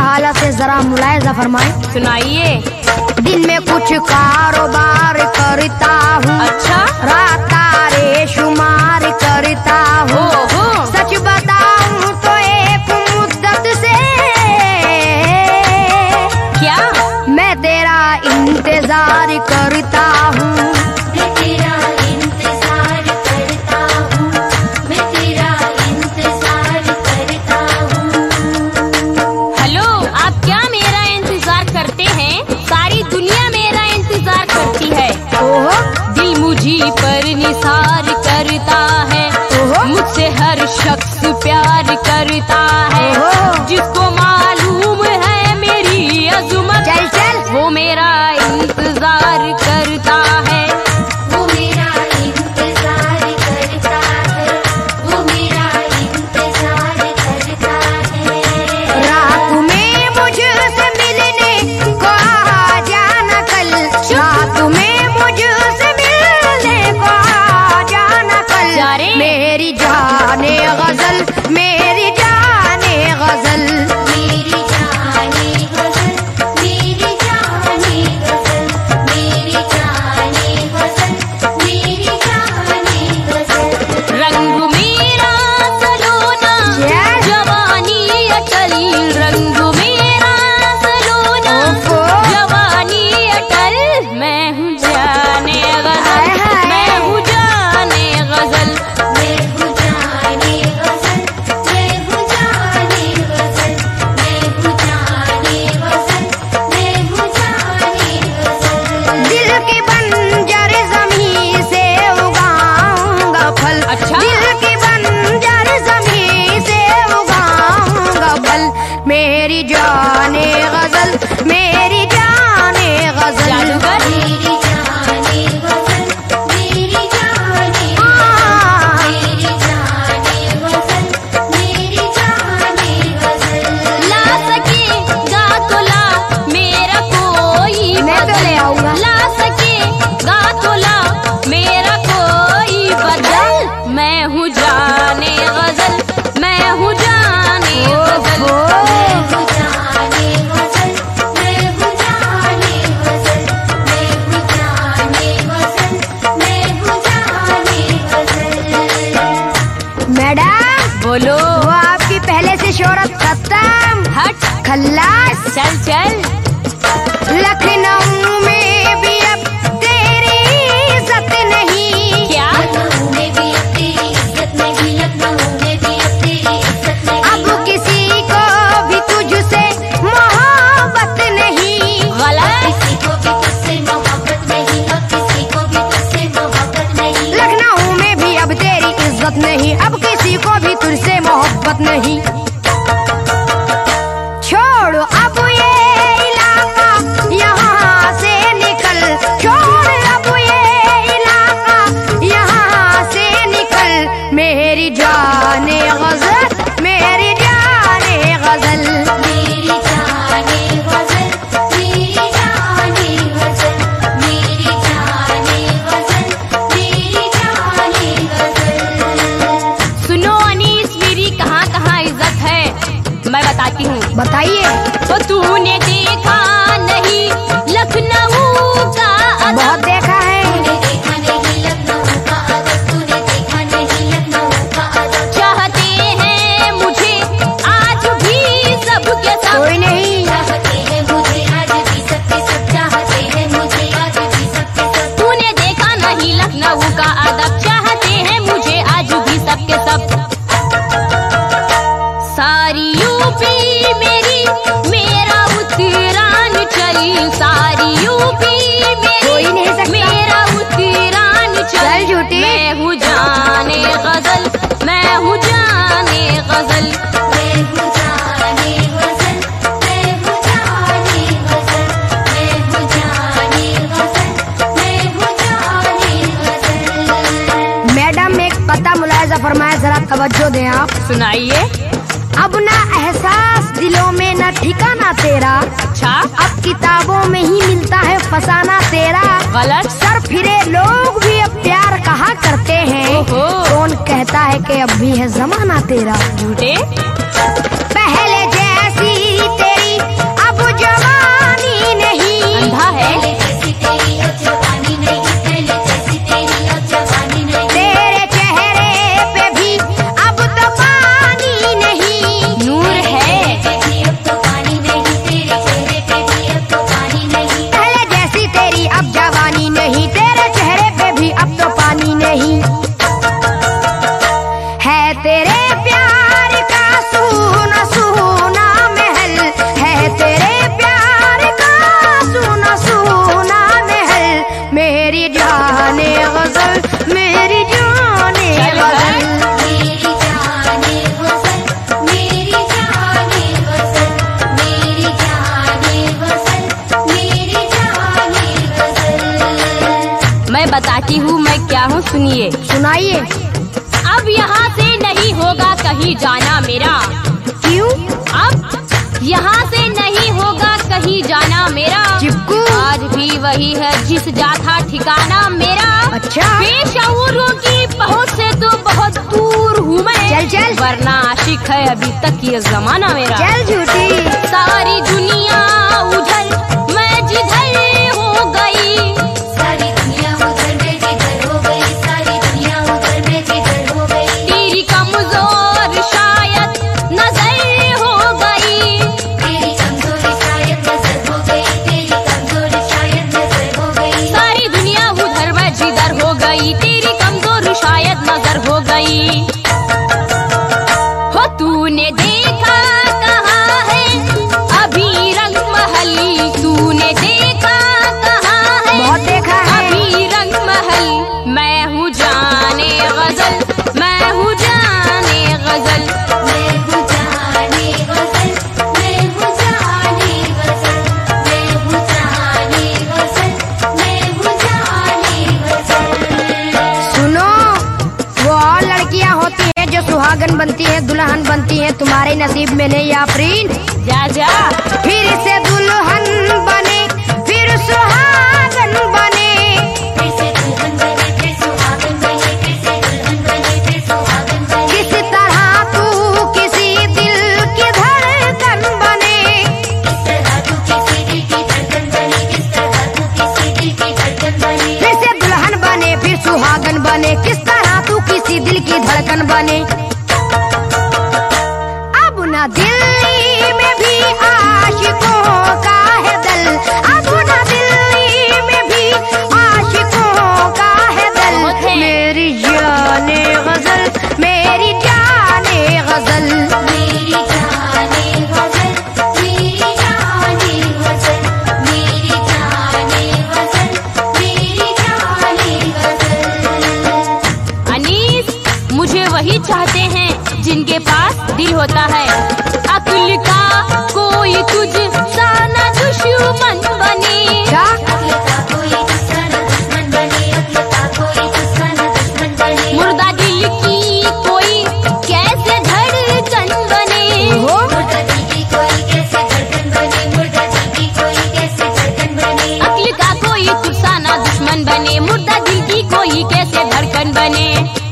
हालत है जरा मुलायजा फरमाएं। सुनाइए। दिन में कुछ कारोबार करता हूँ, अच्छा। रात तारे शुमार करता हूँ। सच बताऊँ तो एक मुद्दत से क्या मैं तेरा इंतजार करता हूँ। दिल मुझी पर निसार करता है, मुझसे हर शख्स प्यार करता है। जिसको मालूम है मेरी अज़मत, चल चल वो मेरा इंतजार करता है। वो मेरा इंतजार करता है, वो मेरा इंतजार करता है। रात में मुझसे मिलने को आ जाना कल, रात में मुझसे मिलने को आ जाना कल। मेरी जाने गजल, मेरी जाने गजल, मेरी जाने गजल, मेरी जाने गजल, मेरी जाने गजल, मेरी जाने गजल। रंग मेरा सलोना जवानी अटल, रंग मेरा सलोना जवानी अटल। मैं हूँ जाने गजल, मैं हूँ जाने गजल, मैं हूँ जाने गजल, मैं हूँ जाने गजल, मैं हूँ जाने गजल, मैं हूँ जाने गजल। दिल की बंजर ज़मीं से उगाऊंगा फल। अच्छा। दिल की बंजर ज़मीं से उगाऊंगा फल। मेरी जाने गजल, मेरी जाने गजल, जादूगर। मेरी जाने गजल, मेरी जाने हाँ। मेरी जाने गजल, मेरी जाने गजल। ला सकेगा तो ला मेरा कोई मैं तो ले आऊंगा। ला सकेगा तो ला मेरा कोई बदल। मैं हूँ जाने गजल, मैं हूँ जाने गजल। मैं हूँ जाने गजल, मैं हूँ जाने गजल, मैं हूँ जाने गजल, मैं हूँ जाने गजल। मैडम बोलो। वो आपकी पहले से शोहरत खत्म। हट, खल्लास। चल चल। लखनऊ में भी अब तेरी इज्जत नहीं। क्या लखनऊ में भी अब तेरी इज्जत नहीं, लखनऊ में भी अब तेरी इज्जत नहीं। अब किसी को भी तुझसे मोहब्बत नहीं। गलत। किसी को भी तुझसे मोहब्बत नहीं, अब किसी को भी तुझसे मोहब्बत नहीं। लखनऊ में भी अब तेरी इज्जत नहीं, अब किसी को भी तुझसे मोहब्बत नहीं। छोड़ अब ये इलाका, यहाँ से निकल। छोड़ अब ये इलाका, यहाँ से निकल। मेरी जाने गजल, मेरी जाने गजल, मेरी जाने गजल, मेरी जाने गजल, मेरी जाने गजल, मेरी जाने गजल। सुनो अनीस, मेरी कहाँ कहाँ इज्जत है मैं बताती हूँ। बताइए। तो तूने देखा नहीं लखनऊ का अदब, बहुत देखा है। तूने देखा नहीं लखनऊ का अदब, तूने देखा नहीं लखनऊ का अदब। चाहते हैं मुझे आज भी सबके सब। कोई नहीं। चाहते हैं मुझे आज भी सबके सब, चाहते हैं मुझे आज भी सबके सब। तूने देखा नहीं लखनऊ का अदब, चाहते हैं मुझे आज भी सबके सब। सारी यूपी मेरी, मेरा उत्तरांचल, सारी यूपी कोई नहीं मेरी, सकता। मेरा उत्तरांचल। चल झूठी। मैं हूँ जाने गजल, मैं हूँ जाने गजल। मैं हूँ जाने गजल, मैं हूँ जाने गजल, मैं हूँ जाने गजल, मैं हूँ जाने गजल। मैडम एक पता मुलायजा फरमाए, जरा तवज्जो दें आप। सुनाइए। अब ना एहसास दिलों में न ठिकाना तेरा। अच्छा। अब किताबों में ही मिलता है फसाना तेरा। गलत। सर फिरे लोग भी अब प्यार कहा करते हैं। ओहो। कौन कहता है कि अब भी है जमाना तेरा। झूठे। पहले जैसी तेरी लिखा हूँ, सुनिए। सुनाइए। अब यहाँ से नहीं होगा कहीं जाना मेरा। क्यों? अब यहाँ से नहीं होगा कहीं जाना मेरा। चिपकू। आज भी वही है जिस जाता ठिकाना मेरा। अच्छा। बेशऊरों की पहुँच से तो बहुत दूर हूँ मैं। चल चल। वरना आशिक है अभी तक ये जमाना मेरा। चल झूठी। सारी दुनिया उधर मैं जिधर हो गई। सारी दुनिया उधर मैं जिधर हो गई, सारी दुनिया उधर मैं जिधर हो गई। तेरी कमजोर शायद नजर हो गई। तेरी कमजोरी शायद नजर हो गई, तेरी कमजोरी शायद नजर हो गई। सारी दुनिया उधर मैं जिधर हो गई, तेरी कमजोर शायद नजर हो गई। हो तूने देखा कहाँ है अभी रंग महल, तूने देखा कहाँ है बहुत देखा है। अभी रंग महल। मैं हूँ जाने गजल, मैं हूँ जाने गजल। मैं हूँ जाने गजल, मैं हूँ जाने गजल, मैं हूँ जाने गजल, मैं हूँ जाने गजल। सुनो, वो और लड़कियां होती हैं जो सुहागन बनती हैं, दुल्हन बनती हैं, तुम्हारे नसीब में नहीं आफरीन। जा जा। फिर से दुल्हन बने, फिर सुहागन बने। फिर से दुल्हन बने, फिर सुहागन बने, फिर से दुल्हन बने, फिर सुहागन बने। किस तरह तू किसी दिल की धड़कन बने। किस तरह तू किसी दिल की धड़कन बने, किस तरह तू किसी दिल की धड़कन बने। फिर से दुल्हन बने, फिर सुहागन बने, किस तरह तू किसी दिल की धड़कन बने। अब न दिल्ली में भी आशिकों का है दल, अब न दिल्ली में भी आशिकों का है दल। बहुत है। मेरी जाने गजल, मेरी जाने गजल। मेरी जाने गजल, मेरी जाने गजल, मेरी जाने गजल, मेरी जाने गजल। अनीस, मुझे वही चाहते हैं जिनके पास दिल होता है। अक्ल का कोई तुझ सा न दुश्मन बने। क्या? अक्ल का कोई दूसरा न दुश्मन बने, अक्ल का कोई दूसरा न दुश्मन बने। मुर्दा दिल की कोई कैसे धड़कन बने। हो मुर्दा दिल की कोई कैसे धड़कन बने, मुर्दा दिल की कोई कैसे धड़कन बने। अक्ल का कोई तुझ सा न दुश्मन बने, मुर्दा दिल की कोई कैसे धड़कन बने।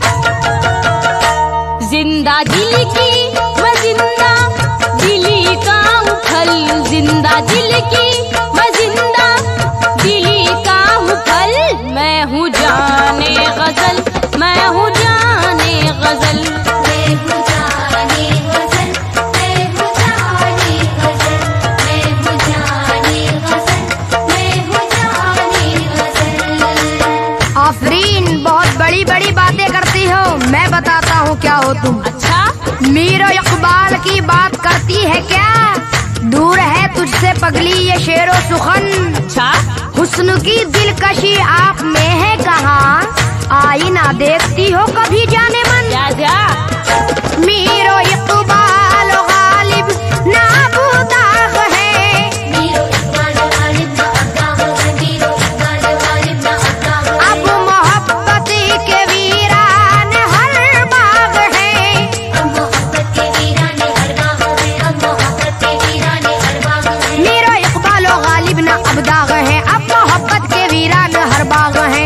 जिंदा दिल की मैं जिंदा दिली का हूँ फल, जिंदा दिल की मैं जिंदा दिली का हूँ फल। मैं हूँ जाने गजल, मैं हूँ जाने गजल। मैं हूँ जाने गजल, मैं हूँ जाने गजल, मैं हूँ जाने गजल, मैं हूँ जाने गजल। आफरीन, बहुत बड़ी बड़ी बातें करती हो। मैं बताता हूँ क्या हो तुम। अच्छा। मीर इकबाल की बात करती है क्या? दूर है तुझसे पगली ये शेरो सुखन। अच्छा। हुस्न की दिलकशी आप में है कहाँ? आईना देखती हो कभी जाने मन? जा जा। मीर इकबाल गालिब ना बुदाग है। मीरो इकबाल गालिब ना अब्दाग है, मीरो इकबाल गालिब ना अब्दाग है। अब मोहब्बत के वीरान हर बाग है। अब मोहब्बत के वीराने हर बाग है, अब मोहब्बत के वीराने हर बाग है। मीर इकबाल गालिब ना अब्दाग है, अब मोहब्बत के वीरान हर बाग है।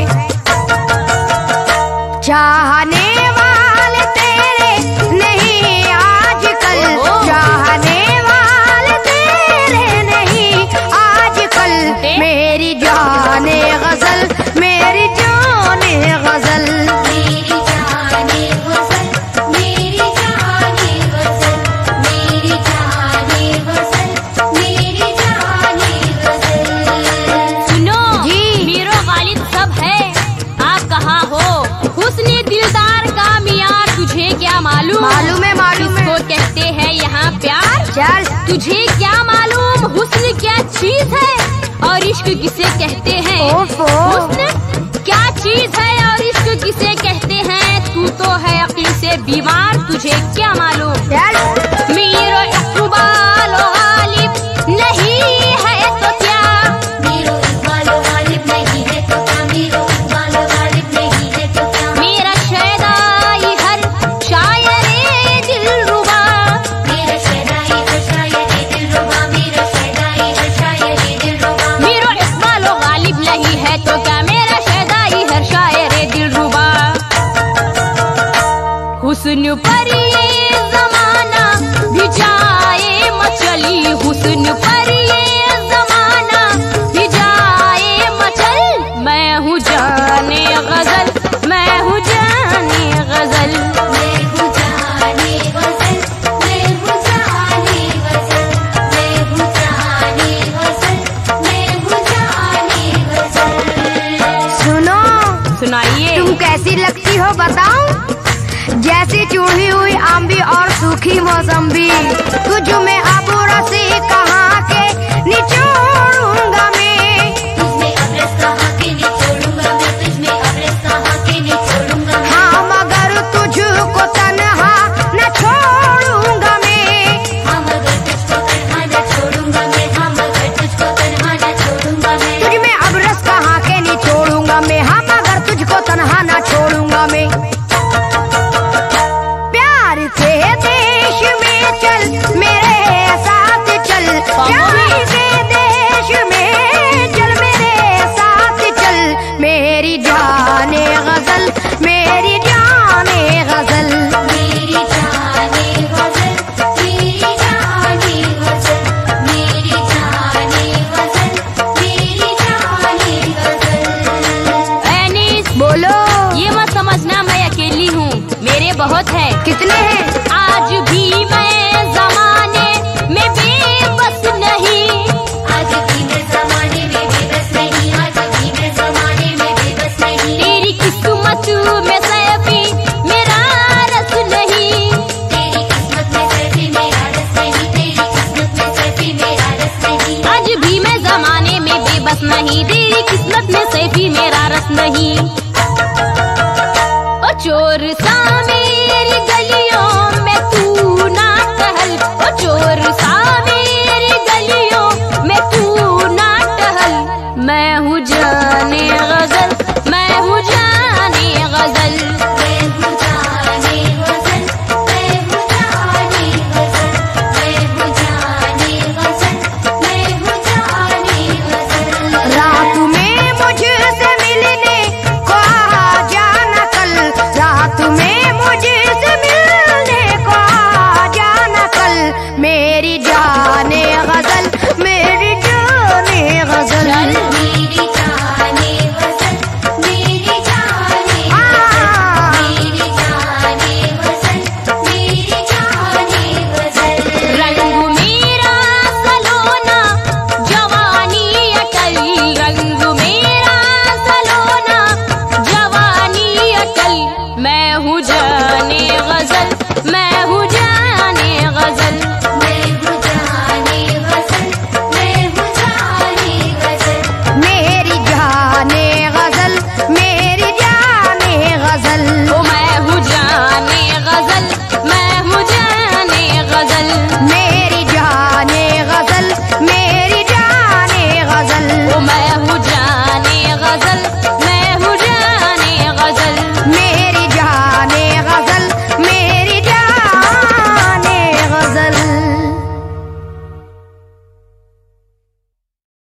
चाहने वाले तेरे नहीं आजकल, चाहने वाले तेरे नहीं आजकल। मेरी जाने गजल, मेरी जाने गजल। मेरी जाने गजल, मेरी जाने गजल, मेरी जाने गजल, मेरी जाने गजल। सुनो जी। मीरो गालिब सब है, आप कहाँ हो? हुस्ने दिलदार का मियार तुझे क्या मालूम? मालूम है, मालूम है। किसको कहते हैं यहाँ प्यार? चल तुझे क्या मालूम हुस्न क्या चीज है और इश्क किसे कहते हैं? ओफो। हुस्न क्या चीज है और इश्क किसे कहते हैं? तू तो है अक्ल से बीमार, तुझे क्या मालूम? चल। मीरो इकबाल गालिब नहीं है तो क्या? मीरो इकबाल गालिब नहीं है तो क्या, मीरो इकबाल गालिब नहीं है तो आम भी और सूखी मौसम्बी। तुझ में अब रस कहाँ के निचोड़ूंगा मैं, तुझमें अब रस कहाँ के निचोड़ूंगा मैं, तुझमें अब रस कहाँ के निचोड़ूंगा मैं। हाँ मगर तुझको तन्हा न छोड़ूंगा मैं, हाँ मगर तुझको तन्हा न छोड़ूंगा मैं, हाँ मगर तुझको तन्हा न छोड़ूंगा मैं। तुझ में अब रस कहाँ के निचोड़ूंगा मैं, हाँ मगर तुझको तन्हा न छोड़ूंगा मैं। प्यार के देश में चल मेरे साथ चल, प्यार के देश में चल मेरे साथ चल, मेरी जाने गजल, मेरी जाने गजल। मेरी जाने गजल, मेरी जाने गजल, मेरी जाने गजल, मेरी जाने गजल। एनिस, बोलो। ये मत समझना मैं अकेली हूँ, मेरे बहुत है। कितने हैं? आज भी मैं जमाने में बेबस नहीं, आज भी मैं जमाने में बेबस नहीं, आज भी मैं जमाने में बेबस नहीं। तेरी किस्मत में सैफी मेरा रस नहीं, तेरी किस्मत में सैफी मेरा रस नहीं, तेरी किस्मत में सैफी मेरा रस नहीं। आज भी मैं जमाने में बेबस नहीं, तेरी किस्मत में सैफी मेरा रस नहीं। ओ चोर